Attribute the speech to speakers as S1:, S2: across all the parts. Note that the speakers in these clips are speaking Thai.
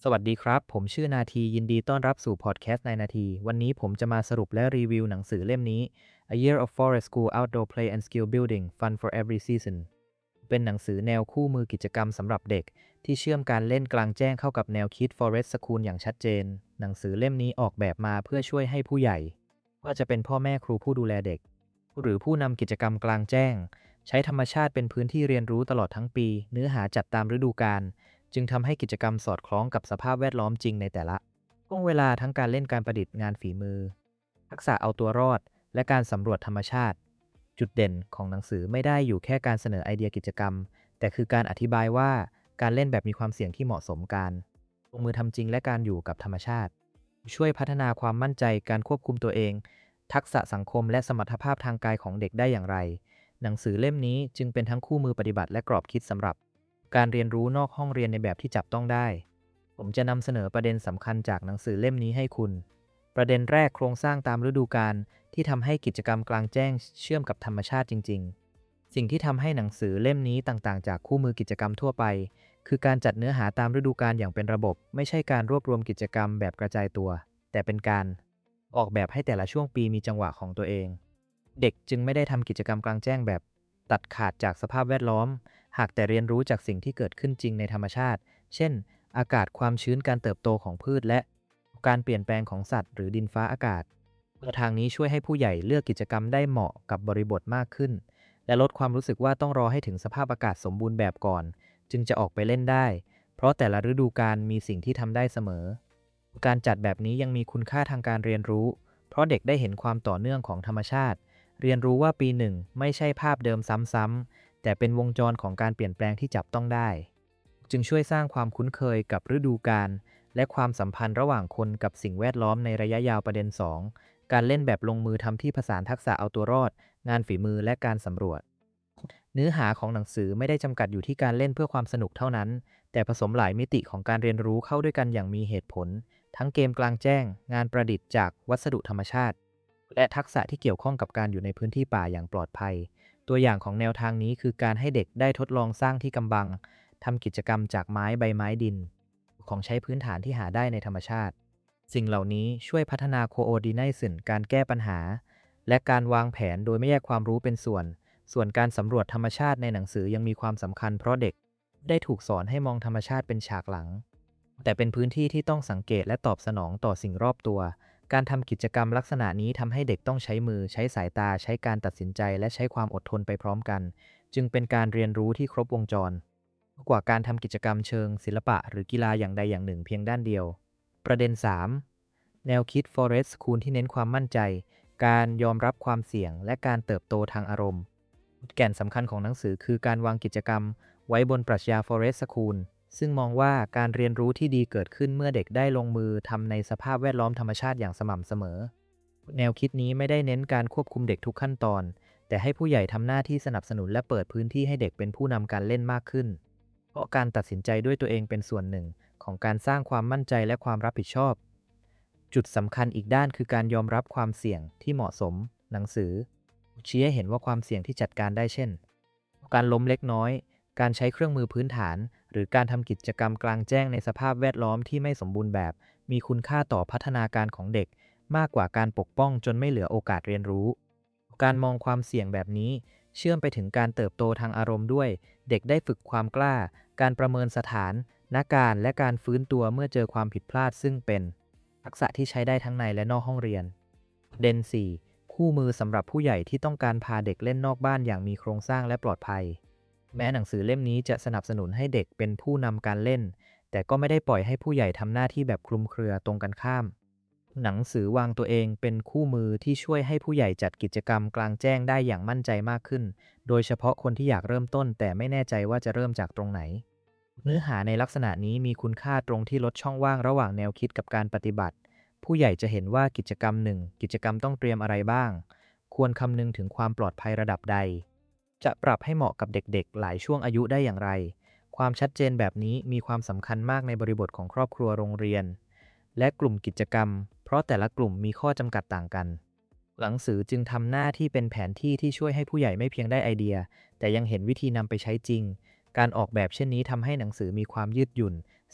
S1: สวัสดีครับผมชื่อนาทียินดีต้อนรับสู่พอดแคสต์ในนาทีวันนี้ผมจะมาสรุปและรีวิวหนังสือเล่มนี้ A Year of Forest School Outdoor Play and Skill Building Fun for Every Season เป็นหนังสือแนวคู่มือกิจกรรมสำหรับเด็กที่เชื่อมการเล่นกลางแจ้งเข้ากับแนวคิด Forest School อย่างชัดเจนหนังสือเล่มนี้ออกแบบมาเพื่อช่วยให้ผู้ใหญ่ว่าจะเป็นพ่อแม่ครูผู้ดูแลเด็กหรือผู้นำกิจกรรมกลางแจ้งใช้ธรรมชาติเป็นพื้นที่เรียนรู้ตลอดทั้งปีเนื้อหาจัดตามฤดูกาล จึงทำให้กิจกรรมสอดคล้องกับสภาพแวดล้อมจริงในแต่ละช่วงเวลาทั้งการเล่นการประดิษฐ์งานฝีมือทักษะเอาตัวรอดและการสำรวจธรรมชาติจุดเด่นของหนังสือไม่ได้อยู่แค่การเสนอไอเดียกิจกรรมแต่คือการอธิบายว่าการเล่นแบบมีความเสี่ยงที่เหมาะสมการลงมือทำจริงและการอยู่กับธรรมชาติช่วยพัฒนาความมั่นใจการควบคุมตัวเองทักษะสังคมและสมรรถภาพทางกายของเด็กได้อย่างไรหนังสือเล่มนี้จึงเป็นทั้งคู่มือปฏิบัติและกรอบคิดสำหรับการเรียนรู้นอกห้องเรียนในแบบที่จับต้องได้ผมจะนำเสนอประเด็นสำคัญจากหนังสือเล่มนี้ให้คุณประเด็นแรกโครงสร้างตามฤดูกาลที่ทำให้กิจกรรมกลางแจ้งเชื่อมกับธรรมชาติจริงๆสิ่งที่ทำให้หนังสือเล่มนี้ต่างๆจากคู่มือกิจกรรมทั่วไปคือการจัดเนื้อหาตามฤดูกาลอย่างเป็นระบบไม่ใช่การรวบรวมกิจกรรมแบบกระจายตัวแต่เป็นการออกแบบให้แต่ละช่วงปีมีจังหวะของตัวเองเด็กจึงไม่ได้ทำกิจกรรมกลางแจ้งแบบตัดขาดจากสภาพแวดล้อมหากแต่เรียนรู้จากสิ่งที่เกิดขึ้นจริงในธรรมชาติเช่นอากาศความชื้นการเติบโตของพืชและการเปลี่ยนแปลงของสัตว์หรือดินฟ้าอากาศทางนี้ช่วยให้ผู้ใหญ่เลือกกิจกรรมได้เหมาะกับบริบทมากขึ้นและลดความรู้สึกว่าต้องรอให้ถึงสภาพอากาศสมบูรณ์แบบก่อนจึงจะออกไปเล่นได้เพราะแต่ละฤดูกาลมีสิ่งที่ทำได้เสมอการจัดแบบนี้ยังมีคุณค่าทางการเรียนรู้เพราะเด็กได้เห็นความต่อเนื่องของธรรมชาติเรียนรู้ว่าปีหนึ่งไม่ใช่ภาพเดิมซ้ำๆแต่เป็นวงจรของการเปลี่ยนแปลงที่จับต้องได้จึงช่วยสร้างความคุ้นเคยกับฤดูกาลและความสัมพันธ์ระหว่างคนกับสิ่งแวดล้อมในระยะยาวประเด็น2การเล่นแบบลงมือทำที่ผสานทักษะเอาตัวรอดงานฝีมือและการสำรวจเนื้อหาของหนังสือไม่ได้จำกัดอยู่ที่การเล่นเพื่อความสนุกเท่านั้นแต่ผสมหลายมิติของการเรียนรู้เข้าด้วยกันอย่างมีเหตุผลทั้งเกมกลางแจ้งงานประดิษฐ์จากวัสดุธรรมชาติและทักษะที่เกี่ยวข้องกับการอยู่ในพื้นที่ป่าอย่างปลอดภัยตัวอย่างของแนวทางนี้คือการให้เด็กได้ทดลองสร้างที่กำบังทำกิจกรรมจากไม้ใบไม้ดินของใช้พื้นฐานที่หาได้ในธรรมชาติสิ่งเหล่านี้ช่วยพัฒนาโคโอดิเนชันการแก้ปัญหาและการวางแผนโดยไม่แยกความรู้เป็นส่วนการสำรวจธรรมชาติในหนังสือยังมีความสำคัญเพราะเด็กได้ถูกสอนให้มองธรรมชาติเป็นฉากหลังแต่เป็นพื้นที่ที่ต้องสังเกตและตอบสนองต่อสิ่งรอบตัวการทำกิจกรรมลักษณะนี้ทำให้เด็กต้องใช้มือใช้สายตาใช้การตัดสินใจและใช้ความอดทนไปพร้อมกันจึงเป็นการเรียนรู้ที่ครบวงจรกว่าการทำกิจกรรมเชิงศิลปะหรือกีฬาอย่างใดอย่างหนึ่งเพียงด้านเดียวประเด็น3แนวคิด Forest School ที่เน้นความมั่นใจการยอมรับความเสี่ยงและการเติบโตทางอารมณ์แก่นสำคัญของหนังสือคือการวางกิจกรรมไว้บนปรัชญา Forest School ซึ่งมองว่าการเรียนรู้ที่ดีเกิดขึ้นเมื่อเด็กได้ลงมือทำในสภาพแวดล้อมธรรมชาติอย่างสม่ำเสมอแนวคิดนี้ไม่ได้เน้นการควบคุมเด็กทุกขั้นตอนแต่ให้ผู้ใหญ่ทำหน้าที่สนับสนุนและเปิดพื้นที่ให้เด็กเป็นผู้นำการเล่นมากขึ้นเพราะการตัดสินใจด้วยตัวเองเป็นส่วนหนึ่งของการสร้างความมั่นใจและความรับผิดชอบจุดสำคัญอีกด้านคือการยอมรับความเสี่ยงที่เหมาะสมหนังสือชี้ให้เห็นว่าความเสี่ยงที่จัดการได้เช่นการล้มเล็กน้อยการใช้เครื่องมือพื้นฐานหรือการทำกิจกรรมกลางแจ้งในสภาพแวดล้อมที่ไม่สมบูรณ์แบบมีคุณค่าต่อพัฒนาการของเด็กมากกว่าการปกป้องจนไม่เหลือโอกาสเรียนรู้การมองความเสี่ยงแบบนี้เชื่อมไปถึงการเติบโตทางอารมณ์ด้วยเด็กได้ฝึกความกล้าการประเมินสถานการณ์และการฟื้นตัวเมื่อเจอความผิดพลาดซึ่งเป็นทักษะที่ใช้ได้ทั้งในและนอกห้องเรียนเดน4คู่มือสำหรับผู้ใหญ่ที่ต้องการพาเด็กเล่นนอกบ้านอย่างมีโครงสร้างและปลอดภัยแม้หนังสือเล่มนี้จะสนับสนุนให้เด็กเป็นผู้นำการเล่นแต่ก็ไม่ได้ปล่อยให้ผู้ใหญ่ทำหน้าที่แบบคลุมเครือตรงกันข้ามหนังสือวางตัวเองเป็นคู่มือที่ช่วยให้ผู้ใหญ่จัดกิจกรรมกลางแจ้งได้อย่างมั่นใจมากขึ้นโดยเฉพาะคนที่อยากเริ่มต้นแต่ไม่แน่ใจว่าจะเริ่มจากตรงไหนเนื้อหาในลักษณะนี้มีคุณค่าตรงที่ลดช่องว่างระหว่างแนวคิดกับการปฏิบัติผู้ใหญ่จะเห็นว่ากิจกรรมหนึ่งกิจกรรมต้องเตรียมอะไรบ้างควรคำนึงถึงความปลอดภัยระดับใดจะปรับให้เหมาะกับเด็กๆหลายช่วงอายุได้อย่างไรความชัดเจนแบบนี้มีความสำคัญมากในบริบทของครอบครัวโรงเรียนและกลุ่มกิจกรรมเพราะแต่ละกลุ่มมีข้อจำกัดต่างกันหนังสือจึงทำหน้าที่เป็นแผนที่ที่ช่วยให้ผู้ใหญ่ไม่เพียงได้ไอเดียแต่ยังเห็นวิธีนำไปใช้จริงการออกแบบเช่นนี้ทำให้หนังสือมีความยืดหยุ่น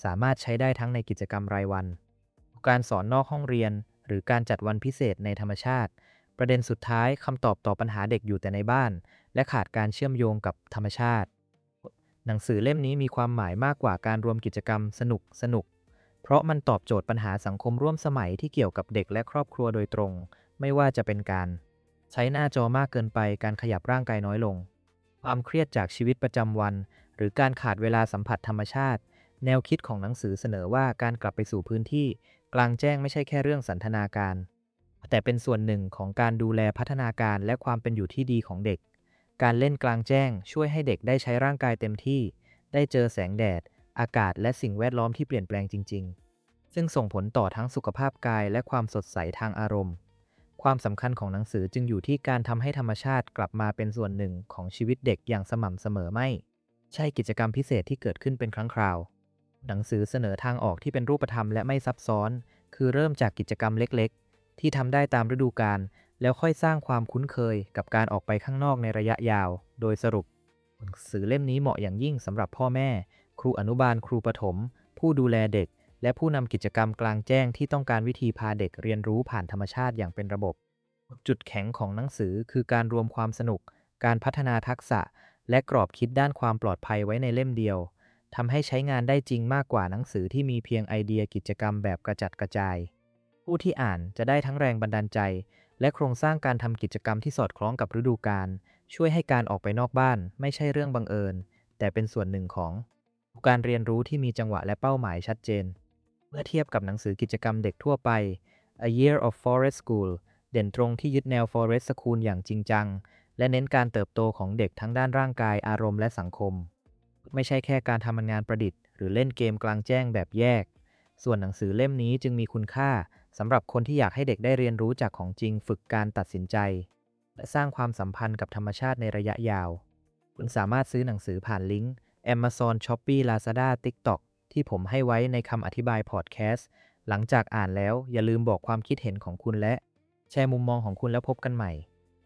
S1: สามารถใช้ได้ทั้งในกิจกรรมรายวันการสอนนอกห้องเรียนหรือการจัดวันพิเศษในธรรมชาติประเด็นสุดท้ายคำตอบต่อปัญหาเด็กอยู่แต่ในบ้านและขาดการเชื่อมโยงกับธรรมชาติหนังสือเล่มนี้มีความหมายมากกว่าการรวมกิจกรรมสนุกเพราะมันตอบโจทย์ปัญหาสังคมร่วมสมัยที่เกี่ยวกับเด็กและครอบครัวโดยตรงไม่ว่าจะเป็นการใช้หน้าจอมากเกินไปการขยับร่างกายน้อยลงความเครียดจากชีวิตประจำวันหรือการขาดเวลาสัมผัสธรรมชาติแนวคิดของหนังสือเสนอว่าการกลับไปสู่พื้นที่กลางแจ้งไม่ใช่แค่เรื่องสันทนาการแต่เป็นส่วนหนึ่งของการดูแลพัฒนาการและความเป็นอยู่ที่ดีของเด็กการเล่นกลางแจ้งช่วยให้เด็กได้ใช้ร่างกายเต็มที่ได้เจอแสงแดดอากาศและสิ่งแวดล้อมที่เปลี่ยนแปลงจริงๆซึ่งส่งผลต่อทั้งสุขภาพกายและความสดใสทางอารมณ์ความสำคัญของหนังสือจึงอยู่ที่การทำให้ธรรมชาติกลับมาเป็นส่วนหนึ่งของชีวิตเด็กอย่างสม่ำเสมอไม่ใช่กิจกรรมพิเศษที่เกิดขึ้นเป็นครั้งคราวหนังสือเสนอทางออกที่เป็นรูปธรรมและไม่ซับซ้อนคือเริ่มจากกิจกรรมเล็กๆที่ทำได้ตามฤดูกาลแล้วค่อยสร้างความคุ้นเคยกับการออกไปข้างนอกในระยะยาวโดยสรุปหนังสือเล่มนี้เหมาะอย่างยิ่งสำหรับพ่อแม่ครูอนุบาลครูประถมผู้ดูแลเด็กและผู้นำกิจกรรมกลางแจ้งที่ต้องการวิธีพาเด็กเรียนรู้ผ่านธรรมชาติอย่างเป็นระบบจุดแข็งของหนังสือคือการรวมความสนุกการพัฒนาทักษะและกรอบคิดด้านความปลอดภัยไว้ในเล่มเดียวทำให้ใช้งานได้จริงมากกว่าหนังสือที่มีเพียงไอเดียกิจกรรมแบบกระจัดกระจายผู้ที่อ่านจะได้ทั้งแรงบันดาลใจและโครงสร้างการทำกิจกรรมที่สอดคล้องกับฤดูกาลช่วยให้การออกไปนอกบ้านไม่ใช่เรื่องบังเอิญแต่เป็นส่วนหนึ่งของการเรียนรู้ที่มีจังหวะและเป้าหมายชัดเจนเมื่อเทียบกับหนังสือกิจกรรมเด็กทั่วไป A Year of Forest School เด่นตรงที่ยึดแนว Forest School อย่างจริงจังและเน้นการเติบโตของเด็กทั้งด้านร่างกายอารมณ์และสังคมไม่ใช่แค่การทำงานประดิษฐ์หรือเล่นเกมกลางแจ้งแบบแยกส่วนหนังสือเล่มนี้จึงมีคุณค่าสำหรับคนที่อยากให้เด็กได้เรียนรู้จากของจริงฝึกการตัดสินใจและสร้างความสัมพันธ์กับธรรมชาติในระยะยาวคุณสามารถซื้อหนังสือผ่านลิงก์ Amazon Shopee Lazada TikTok ที่ผมให้ไว้ในคำอธิบายพอดแคสต์หลังจากอ่านแล้วอย่าลืมบอกความคิดเห็นของคุณและแชร์มุมมองของคุณแล้วพบกันใหม่